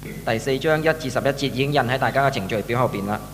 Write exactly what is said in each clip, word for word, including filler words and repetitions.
第四章一至十一節已經印喺大家嘅程序表後邊啦。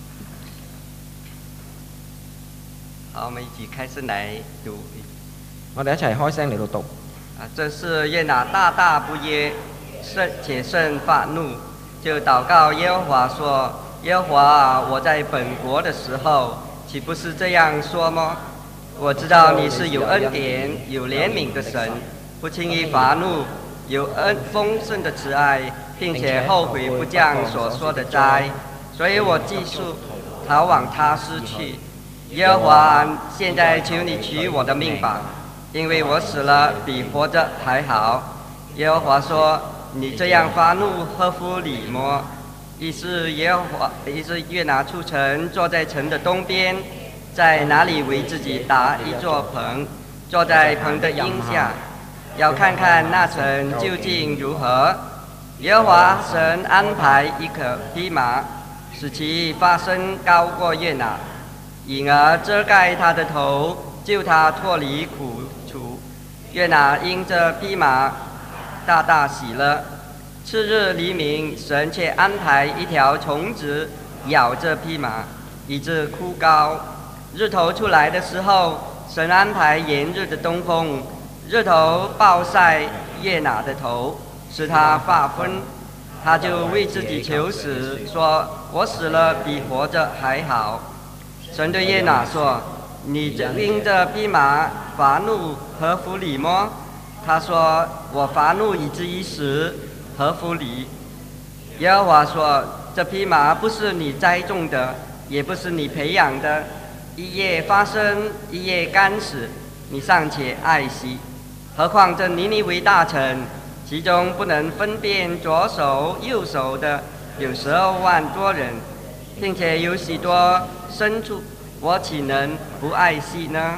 好，我們一起開聲來讀。 我哋一齊開聲嚟到讀。 啊，這是約拿大大不悅，甚且甚發怒，就禱告耶和華說：耶和華啊，我在本國的時候，豈不是這樣說嗎？我知道你是有恩典、有憐憫的神，不輕易發怒，有恩豐盛的慈愛，並且後悔不降所說的災，所以我繼續逃往他施去。耶和華，現在求你取我的命吧，因為我死了比活着還好。耶和華說：你這樣發怒，合乎理麼？於是耶和華，於是約拿出城，坐在城的東邊，在那裡為自己搭一座棚，坐在棚的蔭下，要看看那城究竟如何。耶和華神安排一匹匹馬，使其發聲高過約拿，因而遮蓋他的頭，救他脫離苦楚。約拿因這匹馬大大喜樂。次日黎明，神卻安排一條蟲子咬這匹馬，以致枯槁。日頭出來的時候，神安排炎日的東風，日頭暴曬約拿的頭，使他發昏。他就為自己求死，說：我死了比活着還好。神對約拿說：你因這匹馬發怒，合乎理麼？他說：我發怒以至於死，合乎理。耶和華說：這匹馬不是你栽種的，也不是你培養的，一夜發生，一夜乾死，你尚且愛惜，何況這尼尼微大城，其中不能分辨左手右手的有十二萬多人，並且有許多牲畜，我豈能不愛惜呢？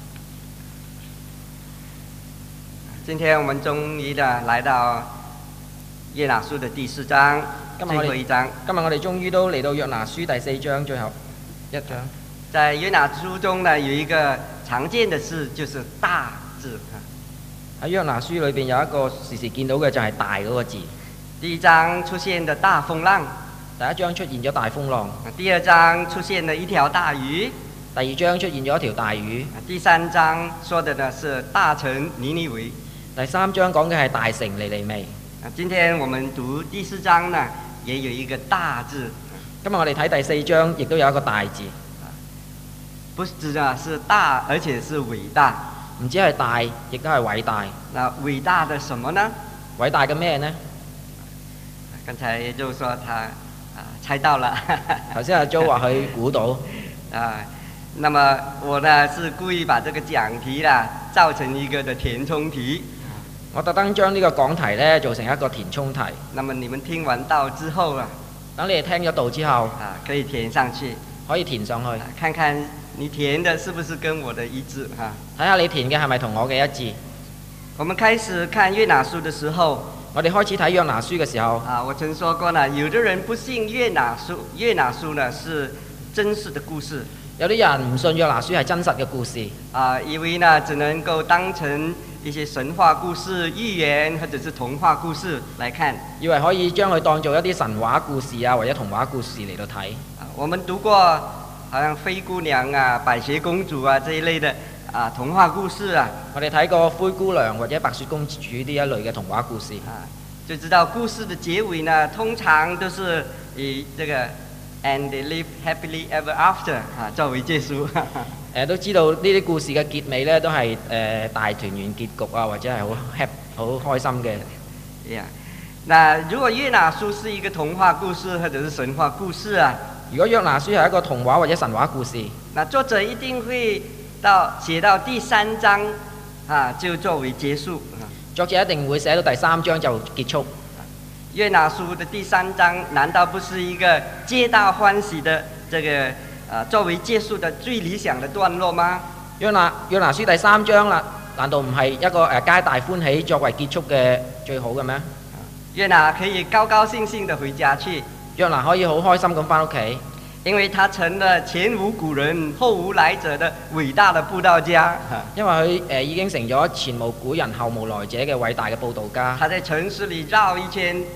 今天我們終於的來到約拿書的第四章，最後一章。 今日我哋終於都嚟到約拿書第四章最後一章。 在約拿書中呢，有一個常見的字，就是大字。 喺約拿書裏邊有一個時時見到嘅就係大嗰個字。 第一章出現的大風浪， 第一章出現咗大風浪。 第二章出現了一條大魚， 第二章出現咗一條大魚。 第三章說的呢是大城尼尼微。 第三章講嘅係大城尼尼微。 今天我們讀第四章呢，也有一個大字。 今日我哋睇第四章，亦都有一個大字。 不止啊，是大，而且是偉大。 唔止係大，亦都係偉大。 那偉大的什麼呢？ 偉大嘅咩呢？ 剛才就說他啊猜到了。 頭先阿 Jo 話佢估到。 啊，那麼我呢是故意把這個講題啦造成一個的填充題。 我特登將呢個講題呢做成一個填充題。 那麼你們聽完道之後啊， 等你哋聽咗道之後， 啊可以填上去， 可以填上去， 啊、看看你填的是不是跟我的一致哈？ 睇下你填嘅係咪同我嘅一致。 我們開始看約拿書的時候， 我哋開始睇約拿書嘅時候， 啊，我曾說過呢，有的人不信約拿書，約拿書呢是真實的故事。 有啲人唔信約拿書係真實嘅故事， 啊，以為呢只能夠當成一些神話故事、寓言或者是童話故事來看， 以為可以將佢當做一啲神話故事啊或者童話故事嚟到睇。 啊，我們讀過好像灰姑娘啊、白雪公主啊這一類的啊童話故事啊， 我哋睇過灰姑娘或者白雪公主呢一類嘅童話故事， 啊，就知道故事的結尾呢，通常都是以這個 and they live happily ever after 啊作為結束。 誒都知道呢啲故事嘅結尾呢，都係誒、呃、大團圓結局啊，或者係好 happy 好開心嘅。 Yeah. 那如果約拿書是一個童話故事或者是神話故事啊， 如果約拿書係一個童話或者神話故事， 那作者一定會到寫到第三章啊就作為結束。 作者一定會寫到第三章就結束。 約拿書的第三章難道不是一個皆大歡喜的這個啊作為結束的最理想的段落嗎？ 約拿約拿書第三章啦，難道唔係一個誒皆大歡喜作為結束嘅最好嘅咩？ 約拿可以高高興興地回家去， 約拿可以好開心咁翻屋企， 因為他成了前無古人後無來者的偉大的佈道家。 因為佢誒、呃、已經成咗前無古人後無來者嘅偉大嘅佈道家。 他在城市裡繞一圈，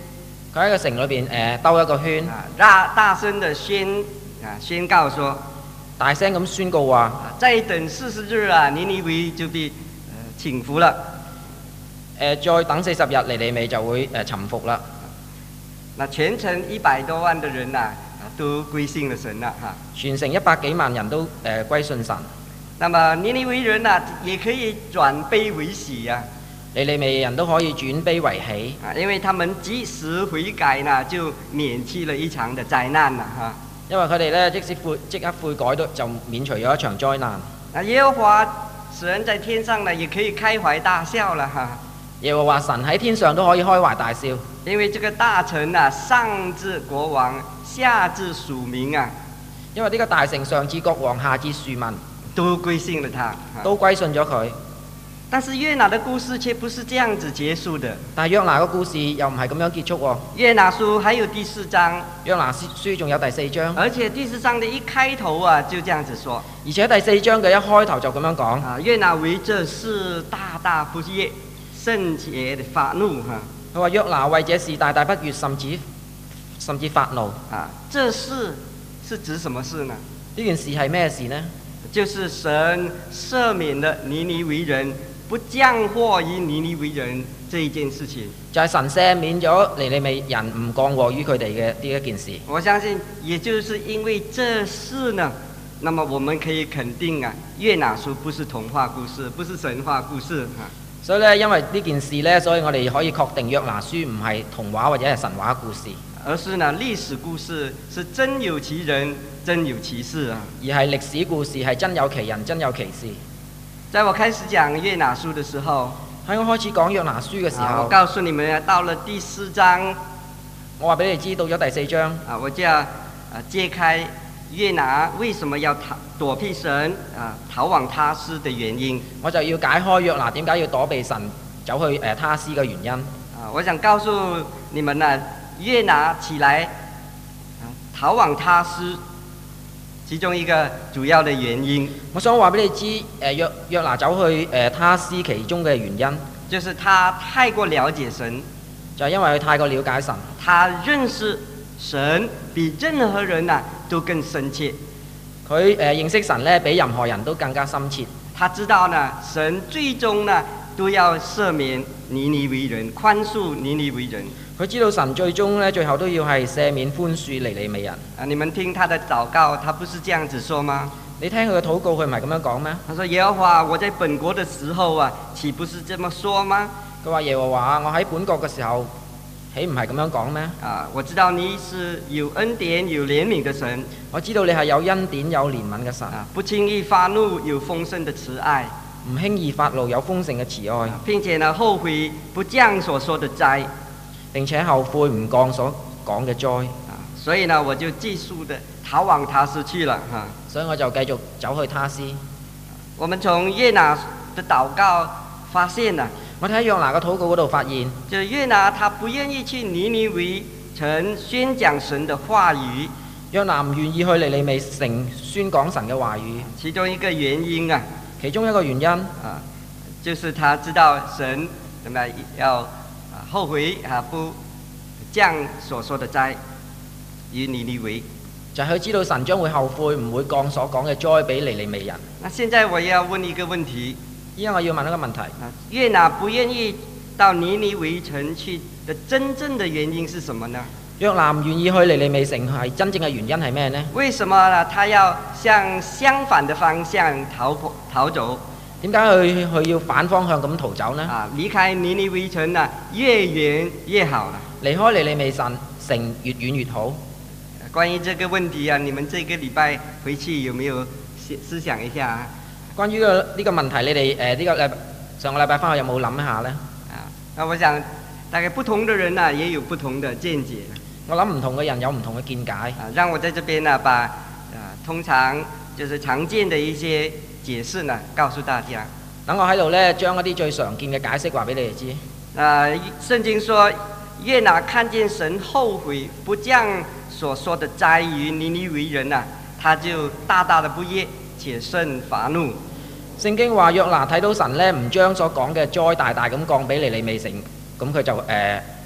佢喺個城裏邊誒兜一個圈， 啊，大大聲的宣啊宣告說， 大聲咁宣告話： 啊，再等四十日啊，尼尼微就被呃傾覆了。 誒再等四十日，尼尼微就會誒沉服啦。 那全城一百多萬的人呐、啊，都歸信了神了哈。 全城一百幾萬人都誒歸信神。 那麼尼尼微人呐、也可以轉悲為喜呀、 尼尼微人都可以轉悲為喜， 啊，因為他們及時悔改呢，就免去了一場的災難啦哈。 因為佢哋咧即使悔即刻悔改都就免除咗一場災難。 那耶和華神在天上呢，也可以開懷大笑了哈。 耶和華神喺天上都可以開懷大笑， 因為這個大臣啊，上至國王，下至庶民啊， 因為呢個大城上至國王，下至庶民都歸信了他， 都歸信咗佢。 但是約拿的故事卻不是這樣子結束的。 但係約拿個故事又唔係咁樣結束喎。 約拿書還有第四章， 約拿書仲有第四章， 而且第四章的一開頭啊，就這樣子說。 而且第四章嘅一開頭就咁樣講。 啊，約拿為這事大大不悅，甚切的發怒哈。 佢話約拿為這事大大不悅，甚至甚至發怒。 啊，這事是指什麼事呢？ 呢件事係咩事呢？ 就是神赦免了尼尼微人，不降禍於尼尼微人這一件事情。 就係神赦免咗尼尼微人，唔降禍於佢哋嘅呢一件事。 我相信，也就是因為這事呢，那麼我們可以肯定啊，約拿書不是童話故事，不是神話故事啊。 所以咧，因為呢件事咧，所以我哋可以確定約拿書唔係童話或者係神話故事， 而是呢歷史故事，是真有其人，真有其事啊。 而係歷史故事，係真有其人，真有其事。 在我開始講約拿書的時候， 喺我開始講約拿書嘅時啊， 候， 我告訴你們啊，到了第四章， 我話俾你知，到咗第四章， 啊，我就要啊揭開約拿為什麼要逃躲避神啊，逃往他施的原因。 我就要解開約拿點解要躲避神走去誒他施嘅原因。 啊，我想告訴你們呢，約拿起來啊逃往他施，其中一個主要的原因， 我想話俾你知，誒約約拿走去誒他施其中嘅原因， 就是他太過了解神， 就係因為佢太過了解神， 他認識神比任何人啊都更深切。 佢誒認識神咧，比任何人都更加深切。 他知道呢，神最終呢都要赦免尼尼微人，寬恕尼尼微人。 佢知道神最終咧，最後都要係赦免寬恕尼尼微人。 啊，你們聽他的禱告，他不是這樣子說嗎？ 你聽佢嘅禱告，佢唔係咁樣講咩？ 他說：耶和華，我在本國的時候啊，豈不是這麼說嗎？ 佢話耶和華，我喺本國嘅時候，豈唔係咁樣講咩？ 啊，我知道你是有恩典、有憐憫的神。 我知道你係有恩典、有憐憫嘅神。 啊，不輕易發怒，有豐盛的慈愛。 唔輕易發怒，有豐盛嘅慈愛。 啊，並且呢，後悔不降所說的災。 並且後悔唔降所講嘅災。 啊，所以呢，我就繼續的逃往他施去了哈。 所以我就繼續走去他施。 我們從約拿的禱告發現啊， 我睇約拿嘅禱告嗰度發現， 就約拿他不願意去尼尼微城宣講神的話語。 約拿唔願意去尼尼微城宣講神嘅話語。 其中一個原因啊， 其中一個原因啊，就是他知道神怎麼要。後悔啊，不降所說的災於尼尼微， 就係佢知道神將會後悔，唔會降所講嘅災俾尼尼微人。 那現在我要問一個問題， 依家我要問一個問題： 啊，約拿不願意到尼尼微城去的真正的原因是什麼呢？ 約拿唔願意去尼尼微城係真正嘅原因係咩呢？ 為什麼呢？他要向相反的方向逃跑逃走？ 點解佢佢要反方向咁逃走呢？ 啊，離開尼尼微城啊，越遠越好啦。 離開尼尼微城城越遠越好。 關於這個問題啊，你們這個禮拜回去有沒有思思想一下啊？ 關於呢個呢個問題，你哋誒呢個禮上個禮拜翻去有冇諗一下呢？ 啊，那我想大概不同的人啊，也有不同的見解。 我諗唔同嘅人有唔同嘅見解。 啊，讓我在這邊呢，把啊通常就是常見的一些解釋呢，告訴大家。 等我喺度呢，將一啲最常見嘅解釋話俾你哋知。 啊，聖經說，約拿看見神後悔不降所說的災於尼尼微人啊，他就大大的不悅，且甚發怒。 聖經話約拿睇到神呢唔將所講嘅災大大咁降俾尼尼微城，咁佢就誒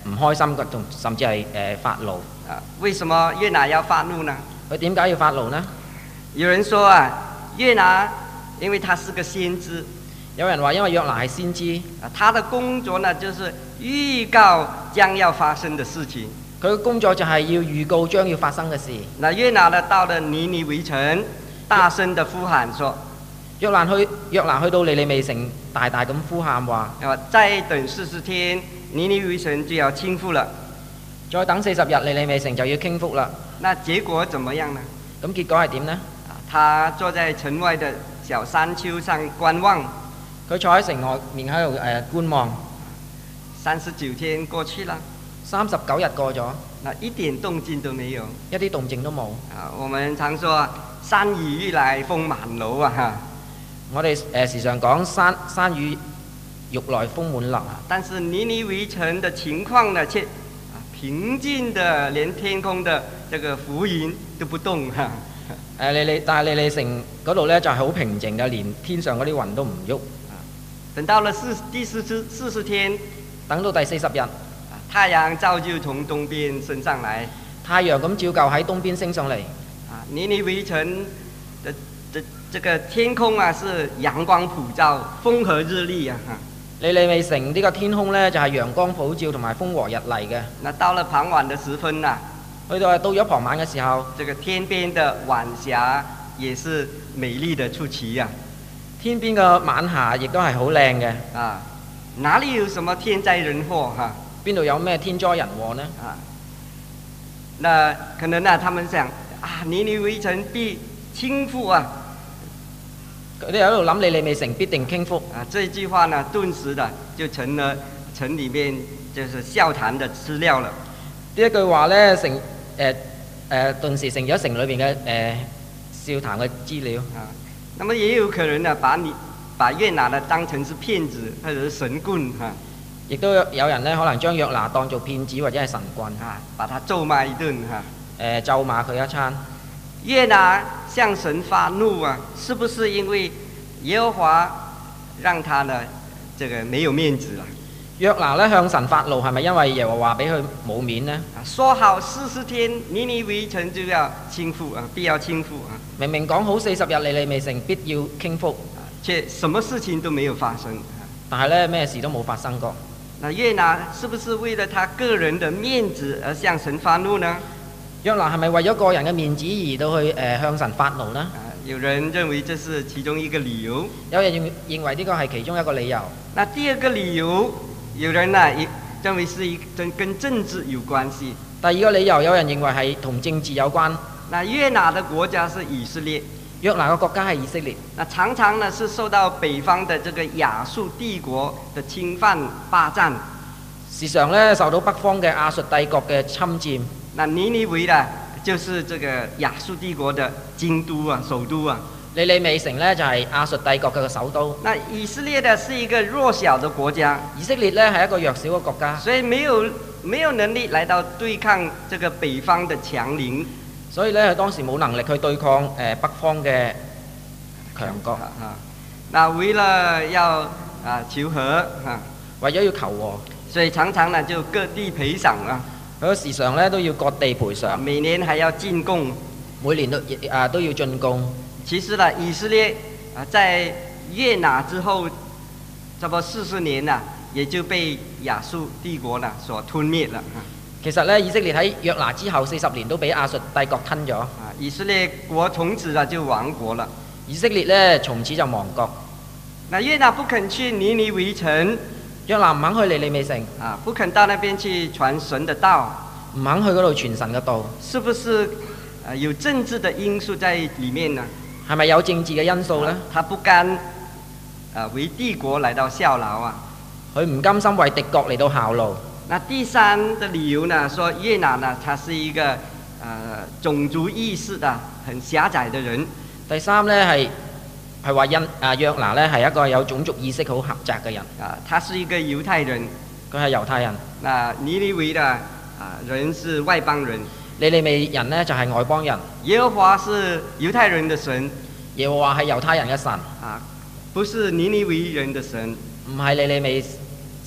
唔開心嘅，同甚至係誒發怒。 啊，為什麼約拿要發怒呢？ 佢點解要發怒呢？ 有人說啊，約拿因為他是個先知， 有人話因為約拿係先知， 啊，他的工作呢就是預告將要發生的事情。 佢嘅工作就係要預告將要發生嘅事。 那約拿呢到了尼尼微城，大聲的呼喊說： 約拿去約拿去到尼尼微城，大大咁呼喊話： 啊，再等四十天，尼尼微城就要傾覆了。 再等四十日，尼尼微城就要傾覆啦。 那結果怎麼樣呢？ 咁結果係點呢？ 啊，他坐在城外的小山丘上觀望。 佢坐喺城外面喺度誒觀望。 三十九天過去了， 三十九日過咗， 那一點動靜都沒有， 一啲動靜都冇。 啊，我們常說山雨欲來風滿樓啊，哈。 我哋誒時常講山山雨欲來風滿樓， 但是尼尼微城的情況呢，卻啊平靜的，連天空的這個浮雲都不動哈。 誒尼尼但係尼尼城嗰度咧就係好平靜嘅，連天上嗰啲雲都唔喐。 等到了四第四十四十天， 等到第四十日， 太陽照就從東邊升上來， 太陽咁照舊喺東邊升上嚟。 啊，尼尼微城的的這個天空啊是陽光普照，風和日麗啊。 尼尼微城呢個天空呢，就係陽光普照同埋風和日麗嘅。 那到了傍晚的時分啊， 去到到咗傍晚嘅時候， 這個天邊的晚霞也是美麗的出奇啊。 天邊嘅晚霞亦都係好靚嘅。 啊，哪裡有什麼天災人禍哈？ 邊度有咩天災人禍呢？ 啊，那可能呢，他們想啊，尼尼微城必傾覆啊。 佢哋喺度諗尼尼微城必定傾覆。 啊，這句話呢，頓時的就成了城裡面就是笑談的資料了。 呢一句話呢，成誒誒頓時成咗城裏邊嘅誒笑談嘅資料。 啊，那麼也有可能呢，把你把約拿呢當成是騙子或者是神棍哈。 亦都有人呢，可能將約拿當做騙子或者係神棍啊，把他咒罵一頓哈。 誒咒罵佢一餐。 約拿向神發怒啊，是不是因為耶和華讓他呢這個沒有面子啦？ 約拿呢向神發怒，係咪因為耶和華俾佢冇面呢？ 啊，說好四十天尼尼微城就要傾覆啊，必要傾覆啊！ 明明講好四十日尼尼微城必要傾覆， 卻什麼事情都沒有發生。 但係呢咩事都冇發生過。 那約拿是不是為了他個人的面子而向神發怒呢？ 約拿係咪為咗個人嘅面子而到去誒、呃、向神發怒呢？ 啊，有人認為這是其中一個理由。 有人認認為呢個係其中一個理由。 那第二個理由，有人呢認為是一跟跟政治有關係。 第二個理由，有人認為係同政治有關。 那約拿的國家是以色列。 約拿嘅國家係以色列。 那常常呢是受到北方的這個亞述帝國的侵犯霸佔。 時常呢受到北方嘅亞述帝國嘅侵佔。 那尼尼微呢，就是這個亞述帝國的京都啊，首都啊。 尼尼微城呢，就係、是、亞述帝國嘅首都。 那以色列呢是一個弱小的國家， 以色列呢係一個弱小嘅國家， 所以沒有沒有能力來到對抗這個北方的強鄰。 所以呢，佢當時冇能力去對抗誒、呃、北方嘅強國。 啊，那為了要啊求和啊， 為咗要求和， 所以常常呢就各地賠償啊。 佢時常咧都要割地賠償， 每年還要進貢， 每年都啊都要進貢。 其實呢，以色列啊，在約拿之後，差不多四十年呢，也就被亞述帝國呢所吞滅了。 其實咧，以色列喺約拿之後四十年都俾亞述帝國吞咗。 啊，以色列國從此呢就亡國了。 以色列咧從此就亡國。 那約拿不肯去尼尼微城。 約拿唔肯去尼尼微城， 啊，不肯到那邊去傳神的道， 唔肯去嗰度傳神嘅道， 是不是啊有政治的因素在裏面呢？ 係咪有政治嘅因素呢？ 啊，他不甘啊為帝國來到效勞啊， 佢唔甘心為敵國嚟到效勞。 那第三的理由呢，說約拿呢，他是一個呃種族意識啊很狹窄的人。 第三呢係。係話因啊約拿呢係一個有種族意識好狹窄嘅人。 啊，他是一個猶太人。 佢係猶太人。 那尼尼微的啊人是外邦人。 尼尼微人呢就係、是、外邦人。 耶和華是猶太人的神。 耶和華係猶太人嘅神。 啊，不是尼尼微人的神。 唔係尼尼微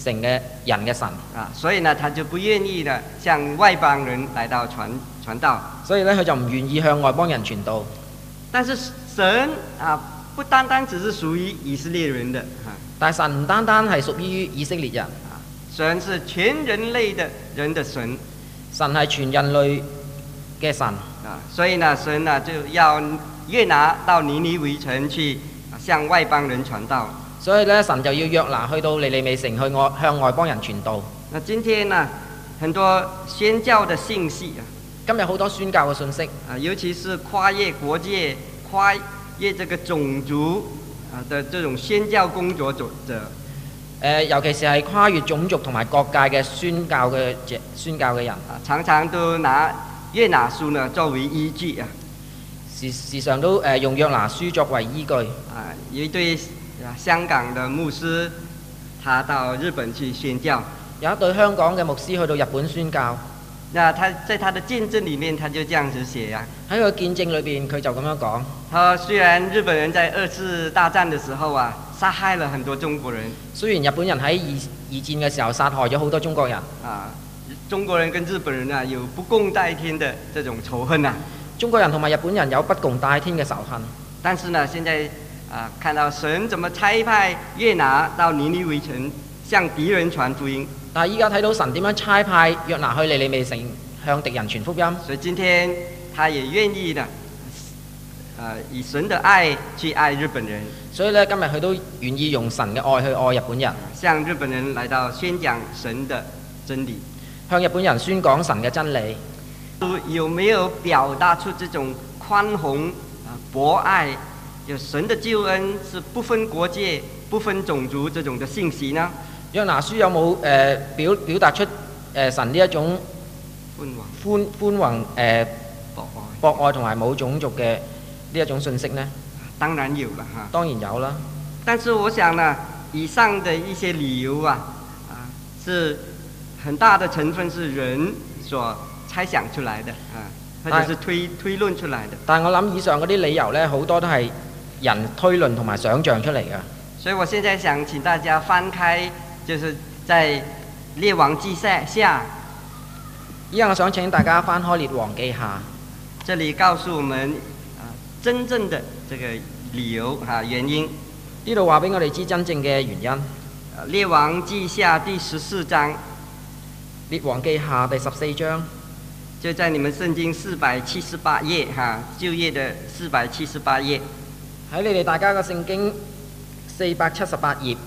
成嘅人嘅神。 啊，所以呢，他就不願意呢向外邦人來到傳傳道。 所以咧，佢就唔願意向外邦人傳道。 但是神啊，不單單只是屬於以色列人的啊， 但係神唔單單係屬於以色列人， 啊，神是全人類的人的神。 神係全人類嘅神。 啊，所以呢，神呢就要約拿到尼尼微城去向外邦人傳道。 所以咧，神就要約拿去到尼尼微城去外向外邦人傳道。 那今天呢，很多宣教的信息啊， 今日好多宣教嘅信息， 啊，尤其是跨越國界、跨越這個種族啊的這種宣教工作者。 誒，尤其是係跨越種族同埋各界嘅宣教嘅宣教嘅人， 啊，常常都拿約拿書呢作為依據啊， 時時常都誒用約拿書作為依據。 啊，有一對啊香港的牧師，他到日本去宣教。 有一對香港嘅牧師去到日本宣教。 那他在他的見證裡面，他就這樣子寫啊。 喺佢見證裏邊，佢就咁樣講。 他雖然日本人在二次大戰的時候啊，殺害了很多中國人。 雖然日本人喺二二戰嘅時候殺害咗好多中國人。 啊，中國人跟日本人啊有不共戴天的這種仇恨啊。 中國人同埋日本人有不共戴天嘅仇恨。 但是呢，現在啊，看到神怎麼差派約拿到尼尼微城向敵人傳福音。 但係依家睇到神點樣差派約拿去尼尼微城向敵人傳福音。 所以今天他也願意呢，呃，以神的愛去愛日本人。 所以呢，今日佢都願意用神嘅愛去愛日本人， 向日本人來到宣講神的真理， 向日本人宣講神嘅真理。 有沒有表達出這種寬宏啊、博愛，有神的救恩是不分國界、不分種族這種的信息呢？ 約拿書有冇誒、呃、表表達出誒、呃、神呢一種寬寬宏誒博愛同埋冇種族嘅呢一種信息呢？ 當然有啦嚇， 當然有啦。 但是我想呢，以上的一些理由啊，啊，是很大的成分是人所猜想出來的啊，或者是推推論出來的。 但係我諗以上嗰啲理由呢，好多都係人推論同埋想像出嚟嘅。 所以我現在想請大家翻開，就是在列王記下。 依家我想請大家翻開列王記下， 這裡告訴我們啊真正的這個理由啊原因。 呢度話俾我哋知真正嘅原因。 列王記下第十四章。 列王記下第十四章， 就在你們聖經四百七十八頁哈，舊頁的四百七十八頁。 喺你哋大家嘅聖經四百七十八頁。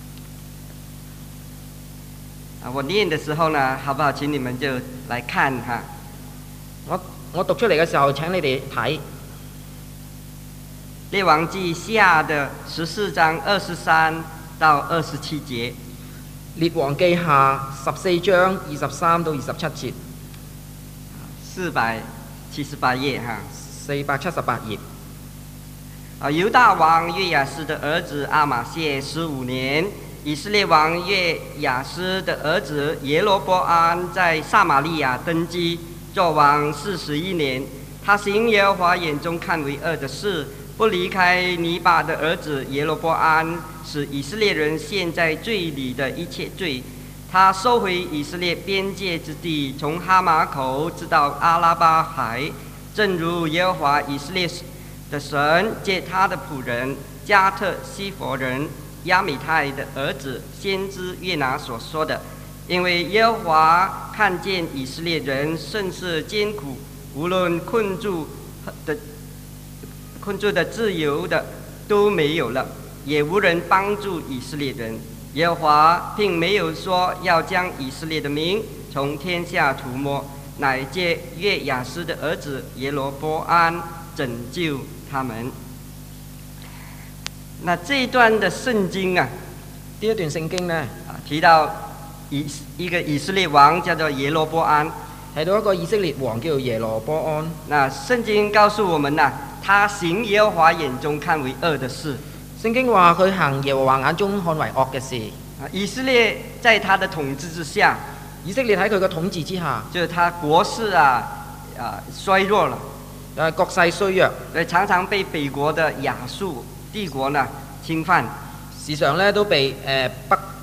啊，我念的時候呢，好不好？請你們就來看哈。 我我讀出嚟嘅時候，請你哋睇。 列王記下的十四章二十三到二十七節。 列王記下十四章二十三到二十七節。 四百七十八頁哈。 四百七十八頁。 啊，猶大王約雅斯的兒子亞瑪謝十五年，以色列王約雅斯的兒子耶羅波安在撒瑪利亞登基，作王四十一年。他行耶和華眼中看為惡的事，不離開尼巴的兒子耶羅波安使以色列人陷在罪裡的一切罪。他收回以色列邊界之地，從哈馬口直到阿拉巴海，正如耶和華以色列的神借他的僕人加特西弗人亞米泰的兒子先知約拿所說的，因為耶和華看見以色列人甚是艱苦，無論困住的困住的自由的都沒有了，也無人幫助以色列人。耶和華並沒有說要將以色列的名從天下塗抹，乃借約雅斯的兒子耶羅波安拯救他們。那這一段的聖經啊， 呢一段聖經呢， 啊提到以一個以色列王叫做耶羅波安， 提到一個以色列王叫做耶羅波安。 那聖經告訴我們呢、啊，他行耶和華眼中看為惡的事。 聖經話佢行耶和華眼中看為惡嘅事。 啊，以色列在他的統治之下， 以色列喺佢嘅統治之下， 就是他國勢啊啊衰弱了。 誒國勢衰弱， 所以常常被北國的亞述帝國呢侵犯， 時常咧都被誒、呃、北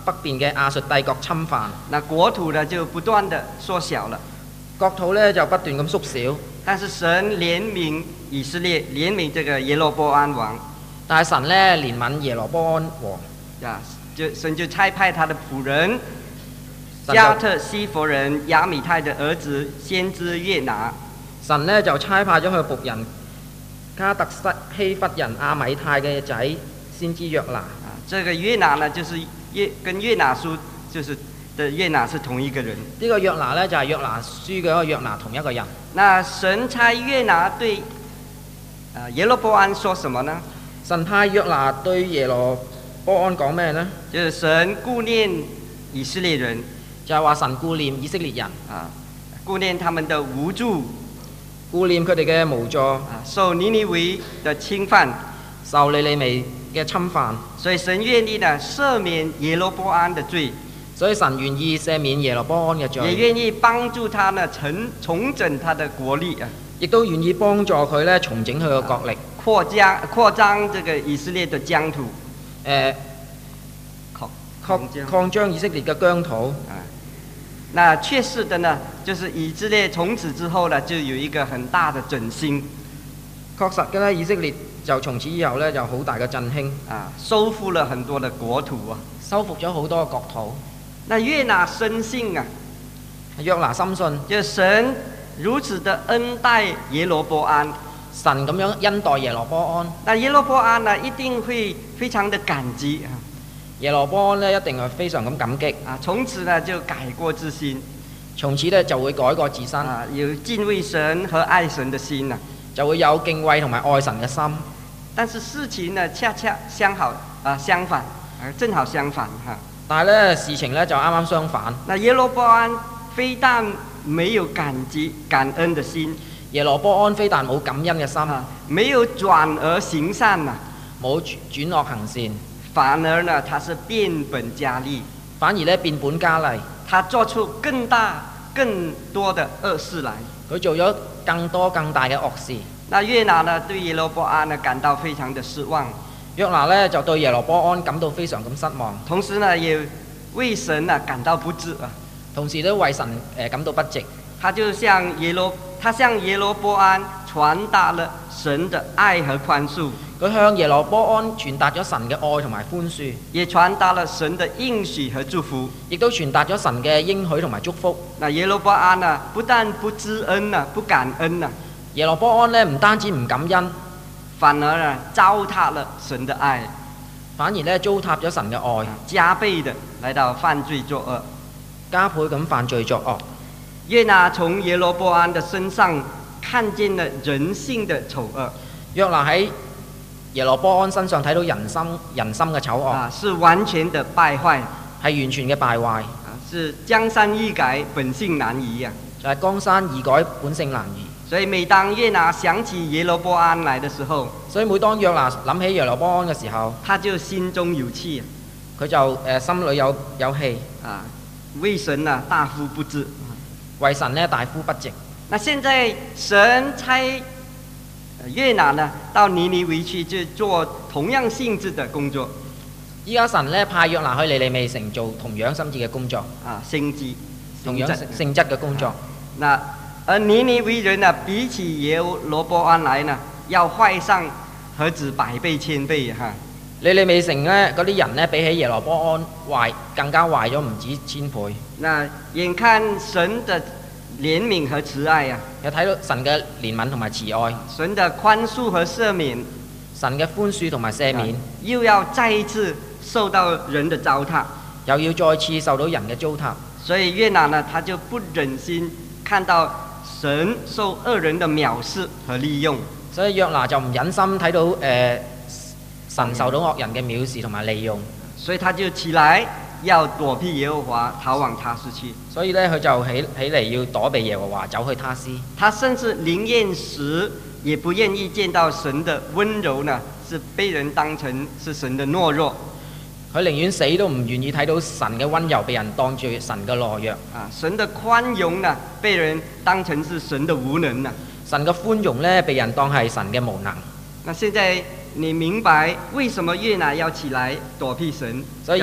北邊嘅亞述帝國侵犯， 那國土呢就不斷的縮小了。 國土呢就不斷咁縮小。 但是神憐憫以色列，憐憫這個耶羅波安王。 但係神呢憐憫耶羅波安王， 啊，就神就差派他的僕人加特西弗人亞米泰的兒子先知約拿。 神呢就差派咗佢僕人加特西弗人亞米泰嘅仔先知約拿。 啊，這個約拿呢，就是約跟約拿書就是的約拿是同一個人。 呢個約拿呢，就係約拿書嘅一個約拿同一個人。 那神差約拿對啊耶羅波安說什麼呢？ 神派約拿對耶羅波安講咩呢？ 就是神顧念以色列人， 就係話神顧念以色列人啊，顧念他們的無助， 顧念佢哋嘅無助， 啊，受尼尼微的侵犯， 受尼尼微嘅侵犯， 所以神願意呢赦免耶羅波安的罪， 所以神願意赦免耶羅波安嘅罪， 也願意幫助他呢重重整他的國力啊， 亦都願意幫助佢咧重整佢嘅國力， 擴張擴張這個以色列的疆土， 誒擴擴張以色列嘅疆土。 啊，那確實的呢，就是以色列從此之後呢，就有一個很大的振興。 確實嘅咧，以色列就從此以後咧就好大嘅振興， 啊，收復了很多的國土啊， 收復咗好多嘅國土。 那約拿深信啊， 約拿深信， 就神如此的恩待耶羅波安， 神咁樣恩待耶羅波安， 那耶羅波安呢一定會非常的感激啊。 耶羅波安呢一定係非常咁感激啊，從此呢就改過自新， 從此呢就會改過自新， 啊，有敬畏神和愛神的心啊， 就會有敬畏同埋愛神嘅心。 但是事情呢恰恰相好啊相反，啊正好相反哈、啊。 但係呢事情呢就啱啱相反。 那耶羅波安非但沒有感激感恩的心， 耶羅波安非但冇感恩嘅心， 啊，沒有轉而行善啊， 冇轉惡行善， 反而呢他是變本加厲， 反而呢變本加厲， 他做出更大更多的惡事來， 佢做咗更多更大嘅惡事。 那約拿呢對耶羅波安呢感到非常的失望， 約拿呢就對耶羅波安感到非常咁失望， 同時呢也為神呢感到不值啊， 同時都為神誒感到不值。 他就向耶羅他向耶羅波安傳達了神的愛和寬恕， 佢向耶羅波安傳達咗神嘅愛同埋寬恕， 也傳達了神的應許和祝福， 亦都傳達咗神嘅應許同埋祝福。 那耶羅波安呢不但不知恩啊，不感恩啊， 耶羅波安呢唔單止唔感恩， 反而呢糟蹋了神的愛， 反而呢糟蹋咗神嘅愛， 加倍的來到犯罪作惡， 加倍咁犯罪作惡。 約拿從耶羅波安的身上看見了人性的醜惡， 約拿喺耶羅波安身上睇到人心人心嘅醜惡， 啊，是完全的敗壞， 係完全嘅敗壞， 啊，是江山易改，本性難移啊， 就係江山易改，本性難移。 所以每當約拿想起耶羅波安來的時候， 所以每當約拿諗起耶羅波安嘅時候， 他就心中有氣， 佢就誒、呃、心裏有有氣， 啊，為神啊大呼不值， 為神呢大呼不值。 那現在神差約拿呢到尼尼微去，就做同樣性質的工作。 依家神呢派約拿去尼尼微城做同樣性質嘅工作， 啊，性質， 同樣性質嘅工作。 啊、那而尼尼微人呢，比起耶羅波安來呢，要壞上何止百倍千倍哈。 尼尼微城呢嗰啲人呢，比起耶羅波安壞更加壞咗唔止千倍。 那眼看神的憐憫和慈愛啊， 有睇到神嘅憐憫同埋慈愛， 神的寬恕和赦免， 神嘅寬恕同埋赦免， 又要再一次受到人的糟蹋， 又要再次受到人嘅糟蹋。 所以約拿呢，他就不忍心看到神受惡人的藐視和利用， 所以約拿就唔忍心睇到誒、呃、神受到惡人嘅藐視同埋利用， 所以他就起來要躲避耶和華，逃往他施去。 所以呢，佢就起起嚟要躲避耶和華，走去他施。 他甚至寧願死，也不願意見到神的溫柔呢，是被人當成是神的懦弱。 佢寧願死都唔願意睇到神嘅溫柔被人當住神嘅懦弱。 啊，神的寬容呢，被人當成是神的無能啊。 神嘅寬容呢，被人當係神嘅無能。 那現在你明白為什麼約拿要起來躲避神？ 所以而家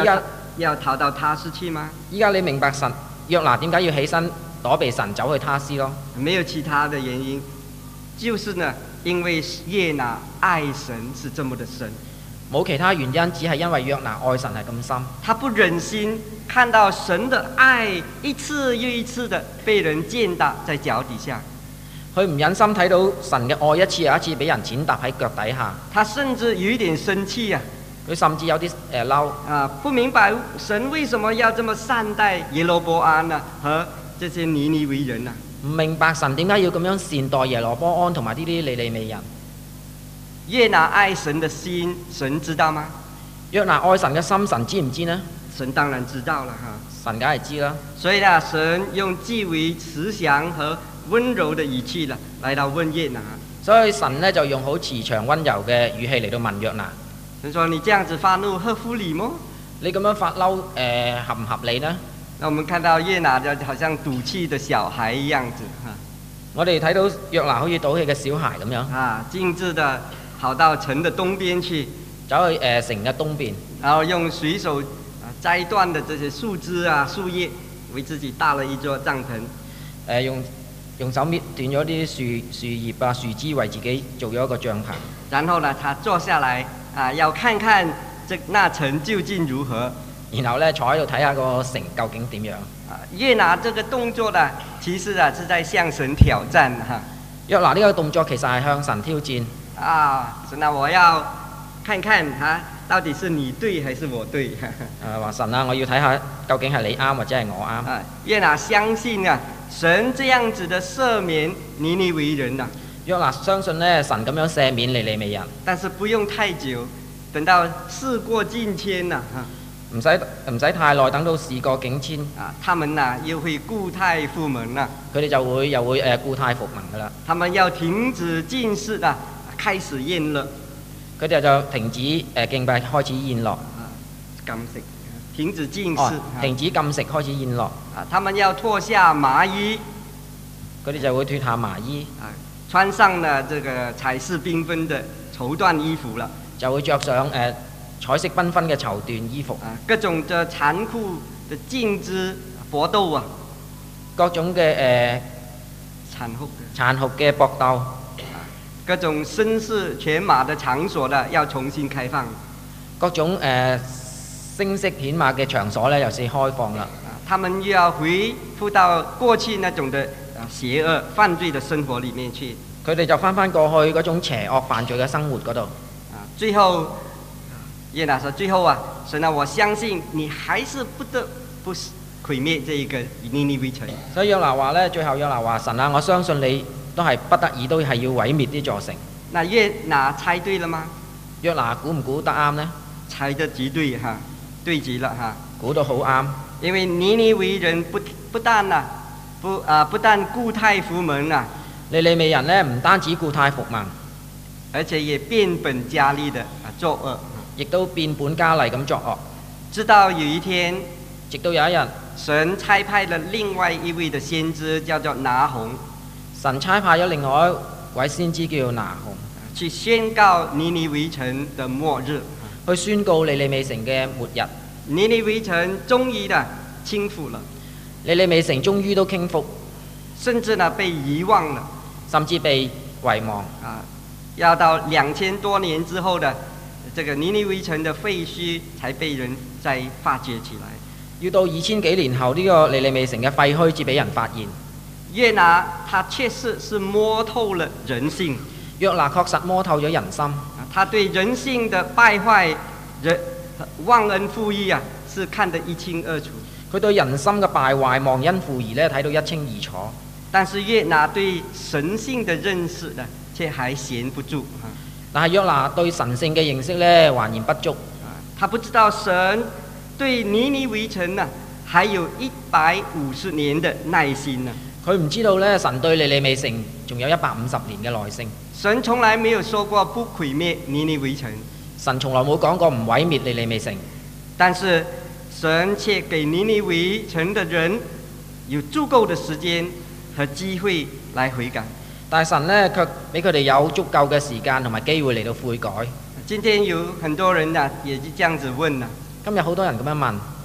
要逃到他施去嗎？ 依家你明白神約拿點解要起身躲避神走去他施咯？ 沒有其他的原因，就是呢，因為約拿愛神是這麼的深。 冇其他原因，只係因為約拿愛神係咁深。 他不忍心看到神的愛一次又一次的被人踐踏在腳底下。 佢唔忍心睇到神嘅愛一次又一次俾人踐踏喺腳底下。 他甚至有一點生氣啊！ 佢甚至有啲誒嬲啊，不明白神為什麼要這麼善待耶羅波安啊和這些尼尼微人啊？ 唔明白神點解要咁樣善待耶羅波安同埋呢啲尼尼微人？ 約拿愛神的心，神知道嗎？ 約拿愛神嘅心，神知唔知呢？ 神當然知道了哈， 神梗係知啦。 所以呢，神用極為慈祥和溫柔的語氣啦，嚟到問約拿。 所以神呢就用好慈祥溫柔嘅語氣嚟到問約拿。 神說：你這樣子發怒合乎理麼？ 你咁樣發嬲誒、呃、合唔合理呢？ 那我們看到約拿就好像賭氣的小孩一樣子哈。 我哋睇到約拿好似賭氣嘅小孩咁樣。 啊，徑自的跑到城的東邊去， 走去誒、呃、城嘅東邊， 然後用隨手啊摘斷的這些樹枝啊樹葉，為自己搭了一座帳篷。誒、 呃、用用手搣斷咗啲樹樹葉啊樹枝，為自己做咗一個帳篷。 然後呢，他坐下來啊，要看看這那城究竟如何。 然後呢，坐喺度睇下個城究竟點樣。 啊，約拿這個動作呢，其實啊是在向神挑戰哈。 約拿呢個動作其實係向神挑戰。 啊，神啊，我要看看哈，到底是你對還是我對？誒話神啊，我要睇下究竟係你啱或者係我啱。 啊，約拿相信啊，神這樣子的赦免尼尼微人啊。 約拿相信呢，神咁樣赦免尼尼微人。 但是不用太久，等到事過境遷啦，哈。 唔使唔使太耐，等到事過境遷。 啊，他們啊又會故態復萌啦。 佢哋就會又會誒故態復萌噶啦。 他們要停止禁食啊，開始宴樂。 佢哋就停止誒敬拜，開始宴樂。 啊，禁食，停止禁食。 哦，停止禁食，開始宴樂。 啊，他們要脫下麻衣。 佢哋就會脫下麻衣。 啊，穿上了這個彩色繽紛的綢緞衣服了。就會着上誒、呃、彩色繽紛嘅綢緞衣服。啊，各種嘅殘酷嘅劍枝搏鬥啊，各種嘅誒、呃、殘酷嘅殘酷嘅搏鬥。啊，各種聲色犬馬嘅場所呢，要重新開放。各種誒聲色犬馬嘅場所呢，又是開放啦。啊，他們又要回復到過去那種的啊邪惡犯罪的生活裡面去。佢哋就翻翻過去嗰種邪惡犯罪嘅生活嗰度。啊，最後約拿說：最後啊，神啊，我相信你還是不得不毀滅這一個尼尼微城。所以約拿話呢，最後約拿話：神啊，我相信你都係不得已，都係要毀滅呢座城。那約拿猜對了嗎？約拿估唔估得啱呢？猜得極對哈，對極了哈，估到好啱。因為尼尼微人不不但啊，不啊不但故態復萌啊。尼尼微人呢，唔單止故態復萌，而且也變本加厲的啊作惡，亦都變本加厲咁作惡。直到有一天，直到有一日，神差派了另外一位的先知，叫做拿鴻。神差派咗另外一位先知叫拿鴻，去宣告尼尼微城的末日，去宣告尼尼微城嘅末日。尼尼微城終於的傾覆了，尼尼微城終於都傾覆，甚至呢被遺忘了。甚至被遺忘啊！要到兩千多年之後的這個尼尼微城的廢墟才被人再發掘起來。要到二千幾年後，呢、這個尼尼微城嘅廢墟至俾人發現。約拿他確實是摸透了人性。約拿確實摸透咗人心。他對人性的敗壞、人忘恩負義啊，是看得一清二楚。佢對人心嘅敗壞、忘恩負義呢，睇到一清二楚。但是約拿對神性的認識呢，卻還嫌不足。但係約拿對神性嘅認識呢，還嫌不足。他不知道神對尼尼微城呢，還有一百五十年的耐心呢。佢唔知道呢，神對尼尼微城仲有一百五十年嘅耐性。神從來沒有說過不毀滅尼尼微城。神從來冇講過唔毀滅尼尼微城。但是神卻給尼尼微城的人有足夠的時間和機會來悔改，但係神呢，卻俾佢哋有足夠嘅時間同埋機會嚟到悔改。今天有很多人啊，也是這樣子問啊。今日好多人咁樣問，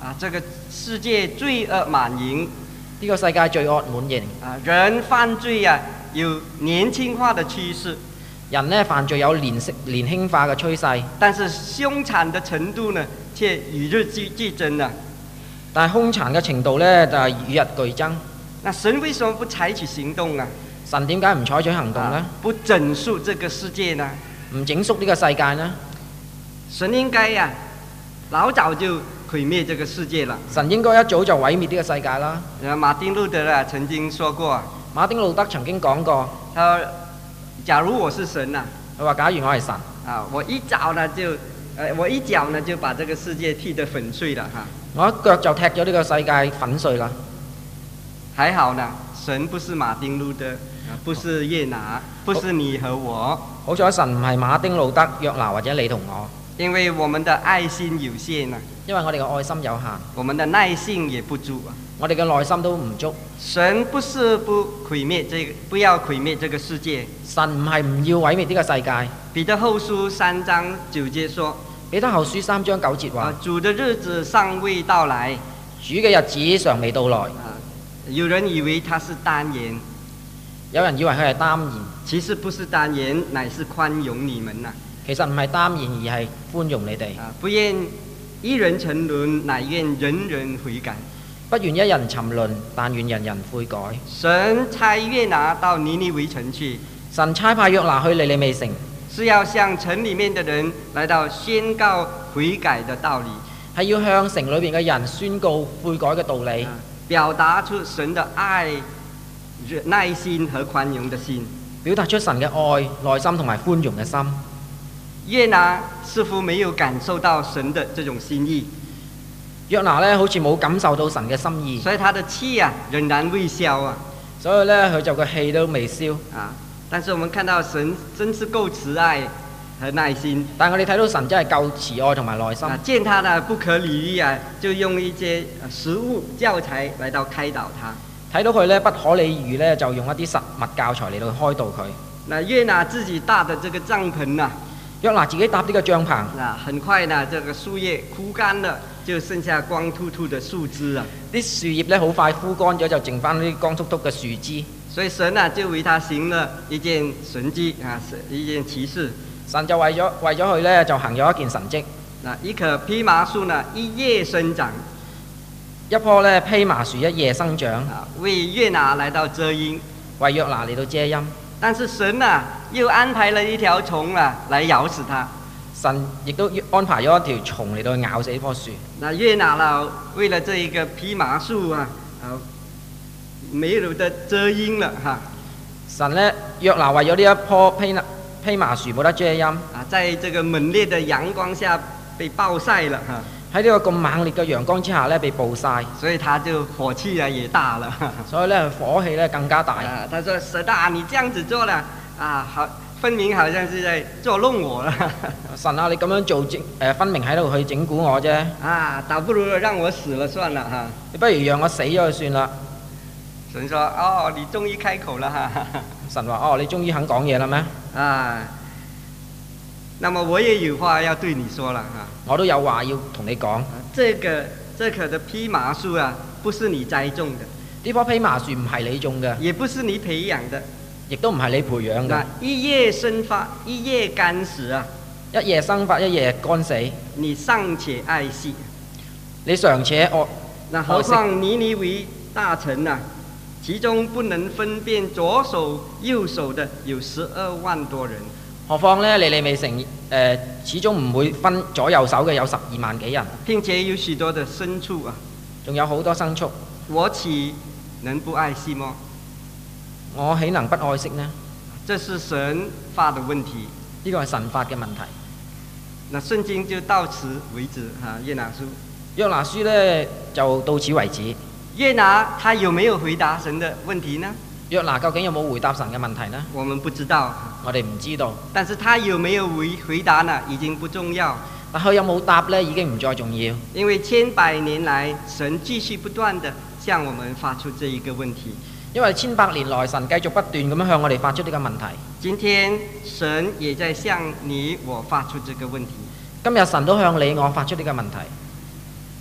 啊，這個世界罪惡滿盈。 呢個世界罪惡滿盈。 啊，人犯罪啊，有年輕化的趨勢。 人呢犯罪有年年輕化嘅趨勢， 但是兇殘的程度呢，卻與日俱俱增啊。 但係兇殘嘅程度呢，就係與日俱增。 那神為什麼不採取行動啊？ 神點解唔採取行動呢？ 啊、不整肅這個世界呢？ 唔整肅呢個世界呢？ 神應該呀、啊，老早就毀滅這個世界了。 神應該一早就毀滅呢個世界啦。 馬丁路德啊曾經說過， 馬丁路德曾經講過， 他說假如我是神啊， 佢話假如我係神啊，我一腳呢就，呃，我一腳呢就把這個世界踢得粉碎了哈。 我一腳就踢咗呢個世界粉碎啦。 還好呢，神不是馬丁路德，不是約拿，不是你和我。 好彩神唔係馬丁路德、約拿或者你同我。 因為我們的愛心有限啊。 因為我哋嘅愛心有限。 我們的耐性也不足啊。 我哋嘅耐心都唔足。 神不是不毀滅這個，不要毀滅這個世界。 神唔係唔要毀滅呢個世界。 彼得後書三章九節說。 彼得後書三章九節話： 主的日子尚未到來。 主嘅日子尚未到來。 有人以為他是單言。 有人以為佢係單言。 其實不是單言，乃是寬容你們啊。 其實唔係單言，而係寬容你哋。 不願一人沉淪，乃願人人悔改。 不願一人沉淪，但願人人悔改。 神差約拿到尼尼微城去。 神差派約拿去尼尼微城， 是要向城裡面的人來到宣告悔改的道理。 係要向城裏邊嘅人宣告悔改嘅道理， 表達出神的愛、耐心和寬容的心。 表達出神嘅愛、耐心同埋寬容嘅心。 約拿似乎沒有感受到神的這種心意。 約拿呢好似冇感受到神嘅心意， 所以他的氣啊仍然未消啊。 所以呢佢就個氣都未消啊。但是我們看到神真是夠慈愛和耐心。 但我哋睇到神真係夠慈愛同埋耐心。 啊，見他呢不可理喻啊，就用一些實物教材嚟到開導他。 睇到佢呢不可理喻呢，就用一啲實物教材嚟到開導佢。 那約拿自己搭的這個帳篷啊。 約拿自己搭呢個帳篷， 啊，很快呢，這個樹葉枯乾了，就剩下光禿禿的樹枝啊。 啲樹葉呢好快枯乾咗，就剩翻啲光禿禿嘅樹枝。 所以神啊，就為他行了一件神蹟啊，一件奇事。 神就為咗為咗佢呢，就行咗一件神蹟。 嗱，一棵蓖麻樹呢，一夜生長。 一棵呢蓖麻樹一夜生長， 啊，為約拿來到遮陰， 為約拿嚟到遮陰。但是神啊，又安排了一條蟲啊，來咬死他。 神亦都安排咗一條蟲嚟到咬死呢棵樹。 那約拿啦，為了這一個蓖麻樹啊，啊，沒有得遮陰了哈。 神呢，約拿為咗呢一棵蓖蓖麻樹冇得遮陰。啊， 在這個猛烈的陽光下被暴曬了哈。 喺呢個咁猛烈嘅陽光之下呢，被暴曬， 所以他就火氣啊也大了。 所以呢，火氣呢更加大。 啊，他說：神啊，你這樣子做了啊，好分明好像是在捉弄我了。 神啊，你咁樣做整誒分明喺度去整蠱我啫。啊， 倒不如讓我死了算了哈。 你不如讓我死咗就算啦。 神說：哦，你終於開口了哈。 神話：哦，你終於肯講嘢啦咩？ 啊。那麼我也有話要對你說了哈。 我都有話要同你講。 這個這棵的蓖麻樹啊，不是你栽種的。 呢棵蓖麻樹唔係你種嘅， 也不是你培養的， 亦都唔係你培養嘅。 一夜生發，一夜乾死啊！ 一夜生發，一夜乾死。 你尚且愛惜， 你尚且愛。 那何況尼尼微大城啊，其中不能分辨左手右手的有十二萬多人。 何況呢？尼尼微城誒、呃，始終唔會分左右手嘅有十二萬幾人， 並且有許多的牲畜啊， 仲有好多牲畜。 我豈能不愛惜麼？ 我豈能不愛惜呢？ 這是神發的問題。 呢個係神發嘅問題。 那聖經就到此為止哈，約拿書。 約拿書呢就到此為止。 約拿他有沒有回答神的問題呢？ 約拿究竟有冇回答神嘅問題呢？ 我們不知道， 我哋唔知道。 但是他有沒有回回答呢？已經不重要。 但佢有冇答呢？已經唔再重要。 因為千百年來，神繼續不斷地向我們發出這一個問題。 因為千百年來，神繼續不斷咁樣向我哋發出呢個問題。 今天神也在向你我發出這個問題。 今日神都向你我發出呢個問題。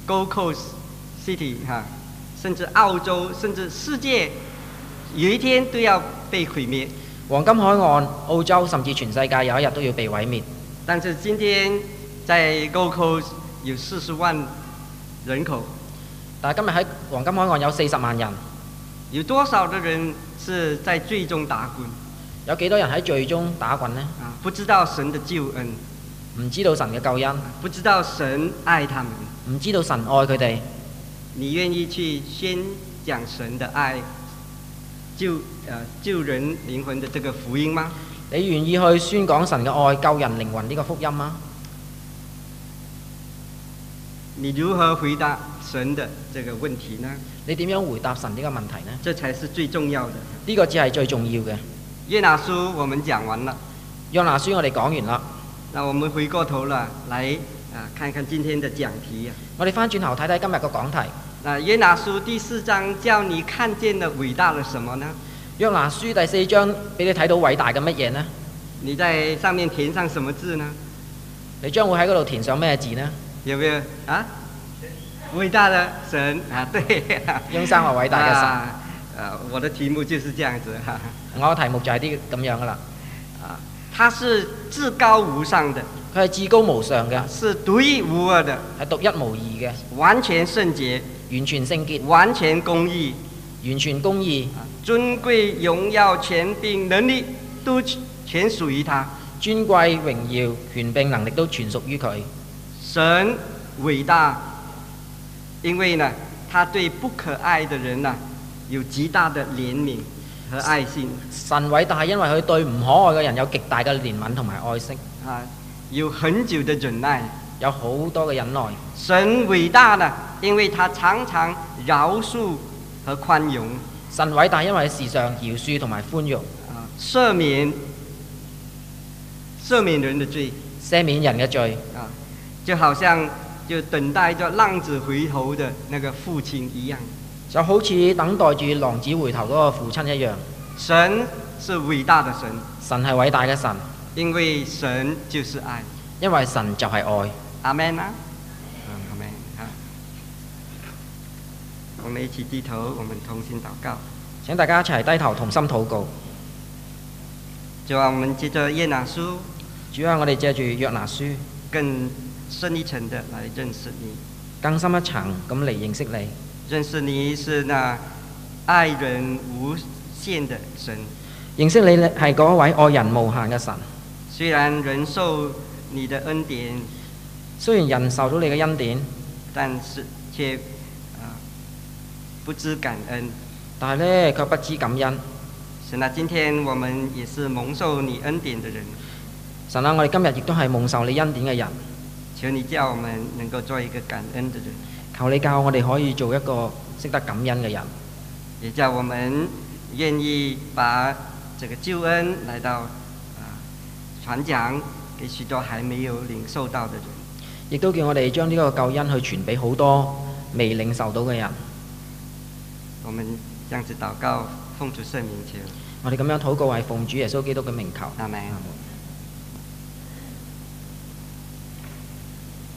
Gold Coast City 哈，甚至澳洲，甚至世界，有一天都要被毀滅。 黃金海岸、澳洲甚至全世界有一日都要被毀滅。 但是今天在 Gold Coast 有四十萬人口， 但係今日喺黃金海岸有四十萬人， 有多少的人是在罪中打滾？ 有幾多人喺罪中打滾呢？ 啊，不知道神的救恩， 唔知道神嘅救恩， 不知道神愛他們， 唔知道神愛佢哋。 你願意去宣講神的愛，救呃救人靈魂的這個福音嗎？ 你願意去宣講神嘅愛、救人靈魂呢個福音嗎？ 你如何回答神的這個問題呢？ 你點樣回答神呢個問題呢？ 這才是最重要的。 呢個只係最重要嘅。 約拿書我們講完了， 約拿書我哋講完啦。 那我們回過頭了，來啊看看今天的講題啊。 我哋翻轉頭睇睇今日個講題。 那約拿書第四章叫你看見了偉大的什麼呢？ 約拿書第四章俾你睇到偉大嘅乜嘢呢？ 你在上面填上什麼字呢？ 你將會喺嗰度填上咩字呢？ 有沒有啊？偉大的神啊，對。 雍生話偉大嘅神。 啊，啊，我的題目就是這樣子哈。 我嘅題目就係啲咁樣噶啦。 啊，他是至高無上的。 佢係至高無上嘅。 是獨一無二的。 係獨一無二嘅。 完全聖潔。 完全聖潔。 完全公義。 完全公義。 尊貴榮耀權柄能力都全屬於他。 尊貴榮耀權柄能力都全屬於佢。 神偉大，因為呢，他對不可愛的人呢，有極大的憐憫和愛心。 神偉大，因為佢對唔可愛嘅人有極大嘅憐憫同埋愛惜。 啊，有很久的忍耐， 有好多嘅忍耐。 神偉大呢，因為他常常饒恕和寬容。 神偉大，因為時常饒恕同埋寬容。 啊，赦免赦免人的罪。 赦免人嘅罪。 啊，就好像就等待着浪子回頭的那個父親一樣。 就好似等待住浪子回頭嗰個父親一樣。 神是偉大的神。 神係偉大嘅神。 因為神就是愛。 因為神就係愛。 阿們啊！阿們啊！我們一起低頭，我們同心禱告。 請大家一齊低頭同心禱告。 就讓我們接着約拿書。 主啊，我哋借住約拿書， 更深一層的來認識你。 更深一層咁嚟認識你。 認識你是那愛人無限的神。 認識你係嗰位愛人無限嘅神。 雖然人受你的恩典， 雖然人受到你嘅恩典， 但是卻、呃、不知感恩。 但係呢，卻不知感恩。 神啊，今天我們也是蒙受你恩典的人。 神啊，我哋今日亦都係蒙受你恩典嘅人。 求你叫我們能夠做一個感恩的人。 求你教我哋可以做一個識得感恩嘅人。 也叫我們願意把這個救恩來到啊、呃、傳講給許多還沒有領受到的人。 亦都叫我哋將呢個救恩去傳俾好多未領受到嘅人。 我們這樣子禱告，奉主聖名求。 我哋咁樣禱告係奉主耶穌基督嘅名求。 阿們。